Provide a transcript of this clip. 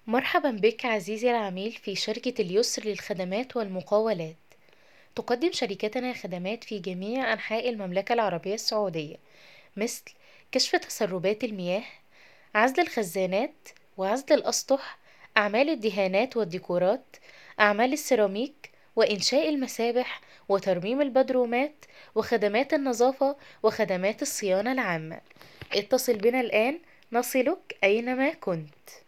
مرحبا بك عزيزي العميل في شركة اليسر للخدمات والمقاولات. تقدم شركتنا خدمات في جميع أنحاء المملكة العربية السعودية، مثل كشف تسربات المياه، عزل الخزانات وعزل الأسطح، أعمال الدهانات والديكورات، أعمال السيراميك وإنشاء المسابح وترميم البدرومات وخدمات النظافة وخدمات الصيانة العامة. اتصل بنا الآن نصلك أينما كنت.